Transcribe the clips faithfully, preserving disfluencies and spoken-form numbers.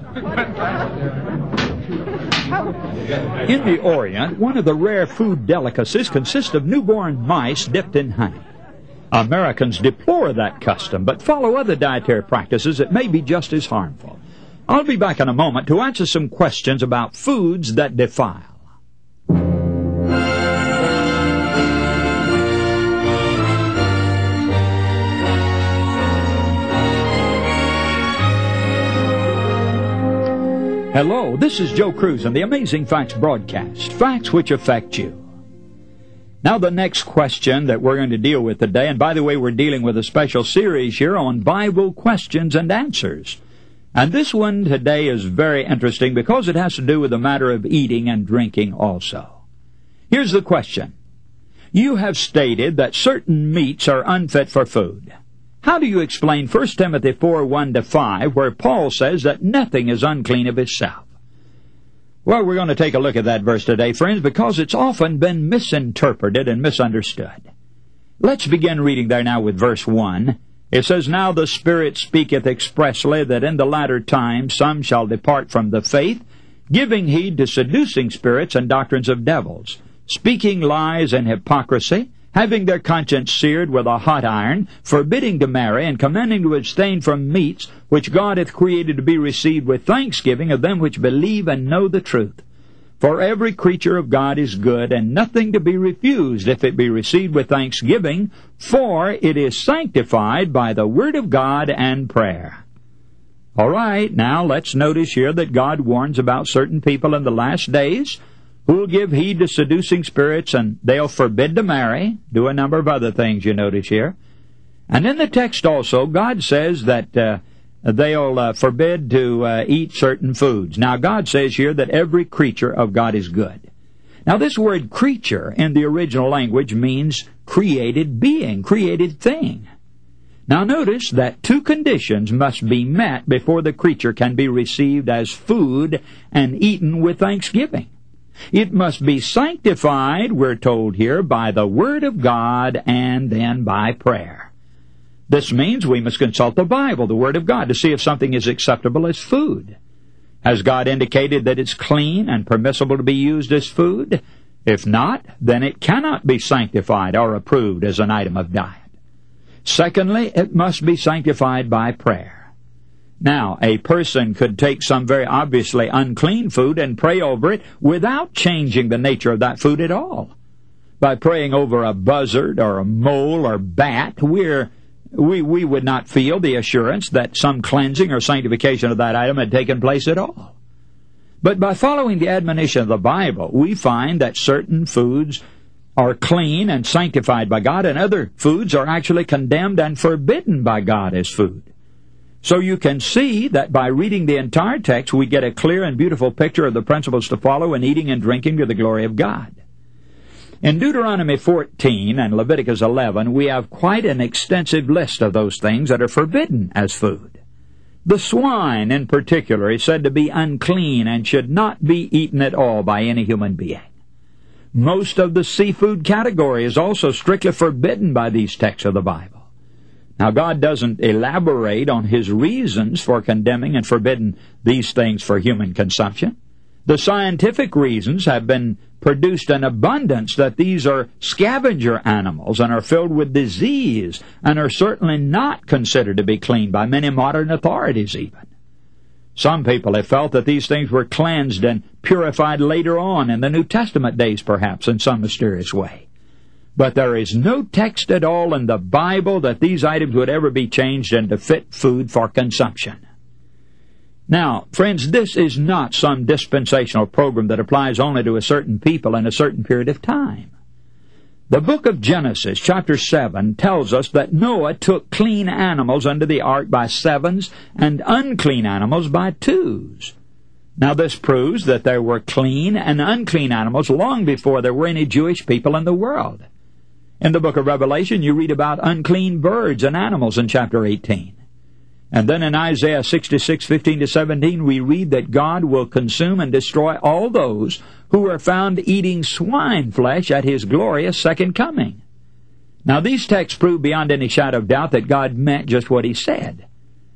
In the Orient, one of the rare food delicacies consists of newborn mice dipped in honey. Americans deplore that custom, but follow other dietary practices that may be just as harmful. I'll be back in a moment to answer some questions about foods that defile. Hello, this is Joe Cruz on the Amazing Facts broadcast, facts which affect you. Now the next question that we're going to deal with today, and by the way, we're dealing with a special series here on Bible questions and answers. And this one today is very interesting because it has to do with the matter of eating and drinking also. Here's the question. You have stated that certain meats are unfit for food. How do you explain First Timothy four, one to five, where Paul says that nothing is unclean of itself? Well, we're going to take a look at that verse today, friends, because it's often been misinterpreted and misunderstood. Let's begin reading there now with verse one. It says, Now the Spirit speaketh expressly that in the latter times some shall depart from the faith, giving heed to seducing spirits and doctrines of devils, speaking lies and hypocrisy, having their conscience seared with a hot iron, forbidding to marry, and commanding to abstain from meats which God hath created to be received with thanksgiving of them which believe and know the truth. For every creature of God is good, and nothing to be refused if it be received with thanksgiving, for it is sanctified by the word of God and prayer. All right, now let's notice here that God warns about certain people in the last days who will give heed to seducing spirits, and they'll forbid to marry, do a number of other things you notice here. And in the text also, God says that uh, they'll uh, forbid to uh, eat certain foods. Now, God says here that every creature of God is good. Now, this word creature in the original language means created being, created thing. Now, notice that two conditions must be met before the creature can be received as food and eaten with thanksgiving. It must be sanctified, we're told here, by the Word of God and then by prayer. This means we must consult the Bible, the Word of God, to see if something is acceptable as food. Has God indicated that it's clean and permissible to be used as food? If not, then it cannot be sanctified or approved as an item of diet. Secondly, it must be sanctified by prayer. Now, a person could take some very obviously unclean food and pray over it without changing the nature of that food at all. By praying over a buzzard or a mole or bat, we're, we, we would not feel the assurance that some cleansing or sanctification of that item had taken place at all. But by following the admonition of the Bible, we find that certain foods are clean and sanctified by God, and other foods are actually condemned and forbidden by God as food. So you can see that by reading the entire text, we get a clear and beautiful picture of the principles to follow in eating and drinking to the glory of God. In Deuteronomy fourteen and Leviticus eleven, we have quite an extensive list of those things that are forbidden as food. The swine, in particular, is said to be unclean and should not be eaten at all by any human being. Most of the seafood category is also strictly forbidden by these texts of the Bible. Now, God doesn't elaborate on His reasons for condemning and forbidding these things for human consumption. The scientific reasons have been produced in abundance that these are scavenger animals and are filled with disease and are certainly not considered to be clean by many modern authorities even. Some people have felt that these things were cleansed and purified later on in the New Testament days, perhaps, in some mysterious way. But there is no text at all in the Bible that these items would ever be changed into fit food for consumption. Now, friends, this is not some dispensational program that applies only to a certain people in a certain period of time. The book of Genesis, chapter seven, tells us that Noah took clean animals under the ark by sevens and unclean animals by twos. Now, this proves that there were clean and unclean animals long before there were any Jewish people in the world. In the book of Revelation, you read about unclean birds and animals in chapter eighteen. And then in Isaiah sixty-six, fifteen to seventeen, we read that God will consume and destroy all those who are found eating swine flesh at His glorious second coming. Now, these texts prove beyond any shadow of doubt that God meant just what He said.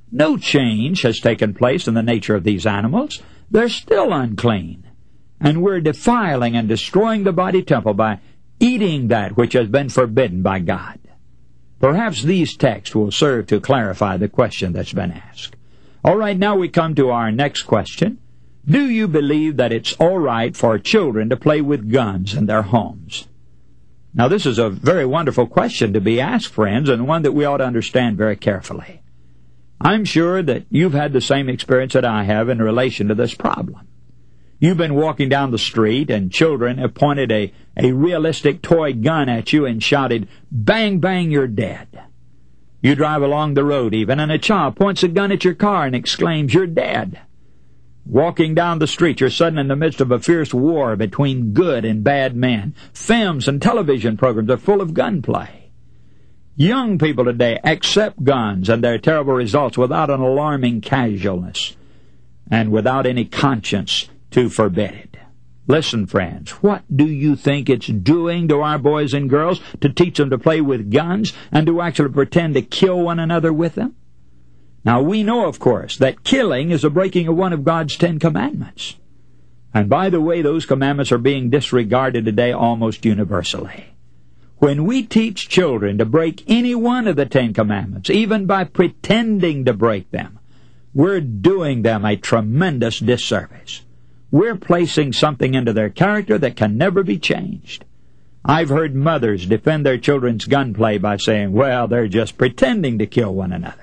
No change has taken place in the nature of these animals. They're still unclean. And we're defiling and destroying the body temple by eating that which has been forbidden by God. Perhaps these texts will serve to clarify the question that's been asked. All right, now we come to our next question. Do you believe that it's all right for children to play with guns in their homes? Now, this is a very wonderful question to be asked, friends, and one that we ought to understand very carefully. I'm sure that you've had the same experience that I have in relation to this problem. You've been walking down the street, and children have pointed a, a realistic toy gun at you and shouted, "Bang, bang, you're dead." You drive along the road even, and a child points a gun at your car and exclaims, "You're dead." Walking down the street, you're suddenly in the midst of a fierce war between good and bad men. Films and television programs are full of gunplay. Young people today accept guns and their terrible results without an alarming casualness and without any conscience to forbid it. Listen, friends, what do you think it's doing to our boys and girls to teach them to play with guns and to actually pretend to kill one another with them? Now, we know, of course, that killing is a breaking of one of God's Ten Commandments. And by the way, those commandments are being disregarded today almost universally. When we teach children to break any one of the Ten Commandments, even by pretending to break them, we're doing them a tremendous disservice. We're placing something into their character that can never be changed. I've heard mothers defend their children's gunplay by saying, well, they're just pretending to kill one another.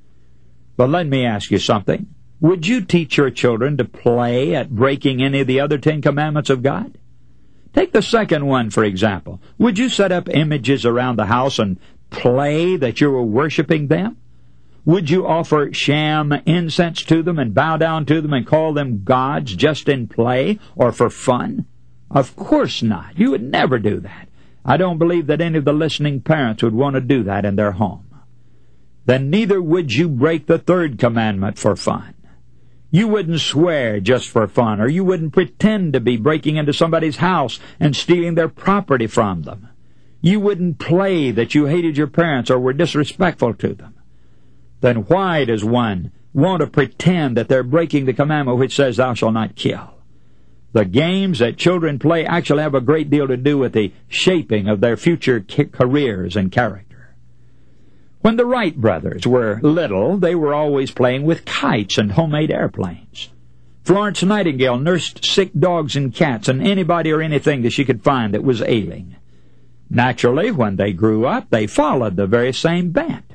But let me ask you something. Would you teach your children to play at breaking any of the other Ten Commandments of God? Take the second one, for example. Would you set up images around the house and play that you were worshiping them? Would you offer sham incense to them and bow down to them and call them gods just in play or for fun? Of course not. You would never do that. I don't believe that any of the listening parents would want to do that in their home. Then neither would you break the third commandment for fun. You wouldn't swear just for fun, or you wouldn't pretend to be breaking into somebody's house and stealing their property from them. You wouldn't play that you hated your parents or were disrespectful to them. Then why does one want to pretend that they're breaking the commandment which says, "Thou shalt not kill"? The games that children play actually have a great deal to do with the shaping of their future careers and character. When the Wright brothers were little, they were always playing with kites and homemade airplanes. Florence Nightingale nursed sick dogs and cats and anybody or anything that she could find that was ailing. Naturally, when they grew up, they followed the very same bent.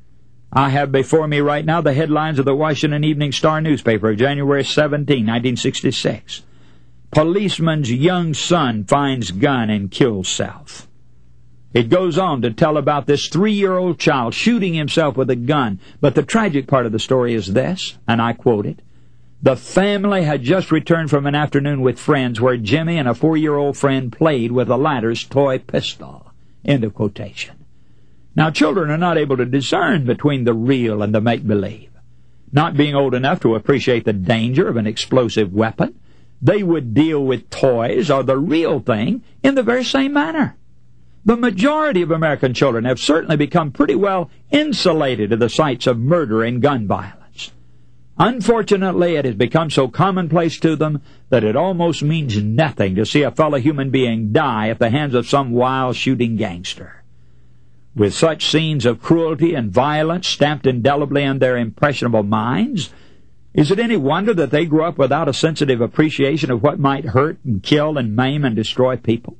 I have before me right now the headlines of the Washington Evening Star newspaper of January seventeenth, nineteen sixty-six. Policeman's young son finds gun and kills self. It goes on to tell about this three-year-old child shooting himself with a gun. But the tragic part of the story is this, and I quote it. The family had just returned from an afternoon with friends where Jimmy and a four-year-old friend played with the latter's toy pistol. End of quotation. Now, children are not able to discern between the real and the make-believe. Not being old enough to appreciate the danger of an explosive weapon, they would deal with toys or the real thing in the very same manner. The majority of American children have certainly become pretty well insulated to the sights of murder and gun violence. Unfortunately, it has become so commonplace to them that it almost means nothing to see a fellow human being die at the hands of some wild shooting gangster. With such scenes of cruelty and violence stamped indelibly in their impressionable minds, is it any wonder that they grow up without a sensitive appreciation of what might hurt and kill and maim and destroy people?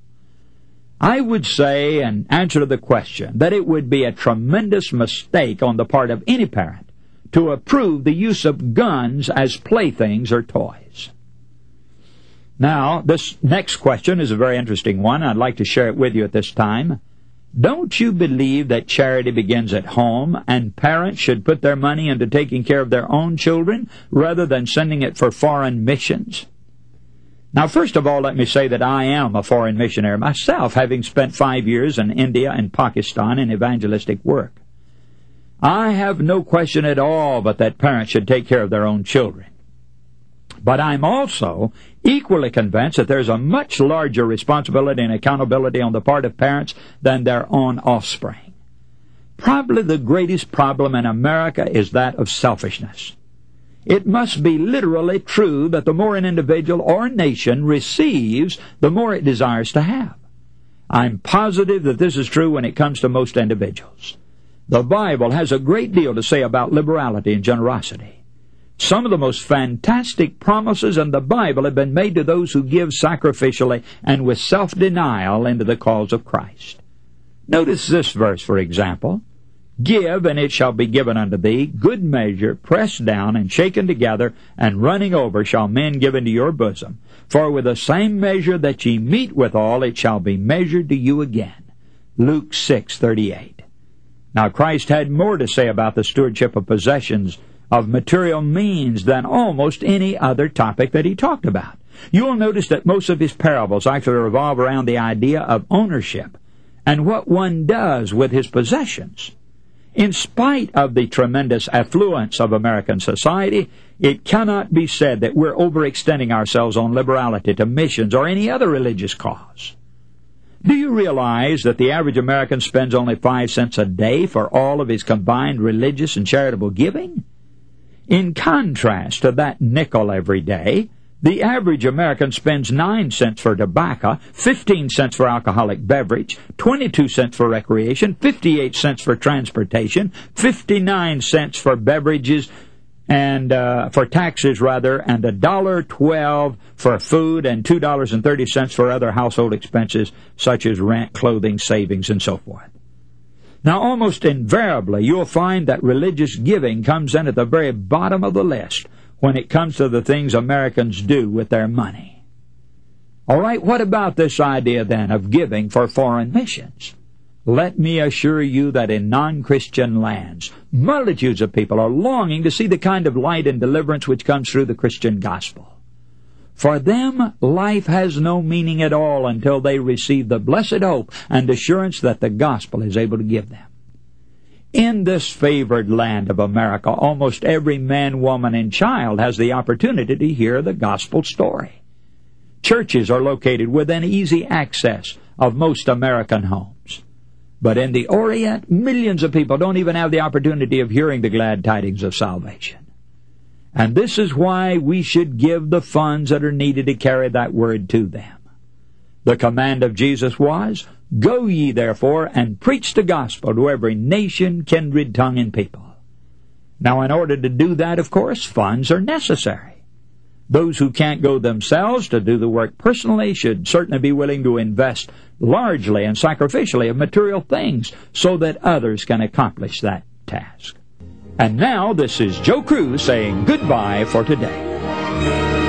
I would say, in answer to the question, that it would be a tremendous mistake on the part of any parent to approve the use of guns as playthings or toys. Now, this next question is a very interesting one. I'd like to share it with you at this time. Don't you believe that charity begins at home and parents should put their money into taking care of their own children rather than sending it for foreign missions? Now, first of all, let me say that I am a foreign missionary myself, having spent five years in India and Pakistan in evangelistic work. I have no question at all but that parents should take care of their own children. But I'm also equally convinced that there's a much larger responsibility and accountability on the part of parents than their own offspring. Probably the greatest problem in America is that of selfishness. It must be literally true that the more an individual or nation receives, the more it desires to have. I'm positive that this is true when it comes to most individuals. The Bible has a great deal to say about liberality and generosity. Some of the most fantastic promises in the Bible have been made to those who give sacrificially and with self-denial into the cause of Christ. Notice this verse, for example. Give, and it shall be given unto thee, good measure, pressed down, and shaken together, and running over shall men give into your bosom. For with the same measure that ye meet withal, it shall be measured to you again. Luke six thirty-eight. Now, Christ had more to say about the stewardship of possessions, of material means, than almost any other topic that he talked about. You'll notice that most of his parables actually revolve around the idea of ownership and what one does with his possessions. In spite of the tremendous affluence of American society, it cannot be said that we're overextending ourselves on liberality to missions or any other religious cause. Do you realize that the average American spends only five cents a day for all of his combined religious and charitable giving? In contrast to that nickel every day, the average American spends nine cents for tobacco, fifteen cents for alcoholic beverage, twenty-two cents for recreation, fifty-eight cents for transportation, fifty-nine cents for beverages, and uh, for taxes, rather, and one dollar twelve for food, and two dollars and thirty cents for other household expenses, such as rent, clothing, savings, and so forth. Now, almost invariably, you'll find that religious giving comes in at the very bottom of the list when it comes to the things Americans do with their money. All right, what about this idea, then, of giving for foreign missions? Let me assure you that in non-Christian lands, multitudes of people are longing to see the kind of light and deliverance which comes through the Christian gospel. For them, life has no meaning at all until they receive the blessed hope and assurance that the gospel is able to give them. In this favored land of America, almost every man, woman, and child has the opportunity to hear the gospel story. Churches are located within easy access of most American homes. But in the Orient, millions of people don't even have the opportunity of hearing the glad tidings of salvation. And this is why we should give the funds that are needed to carry that word to them. The command of Jesus was, Go ye therefore and preach the gospel to every nation, kindred, tongue, and people. Now, in order to do that, of course, funds are necessary. Those who can't go themselves to do the work personally should certainly be willing to invest largely and sacrificially of material things so that others can accomplish that task. And now, this is Joe Cruz saying goodbye for today.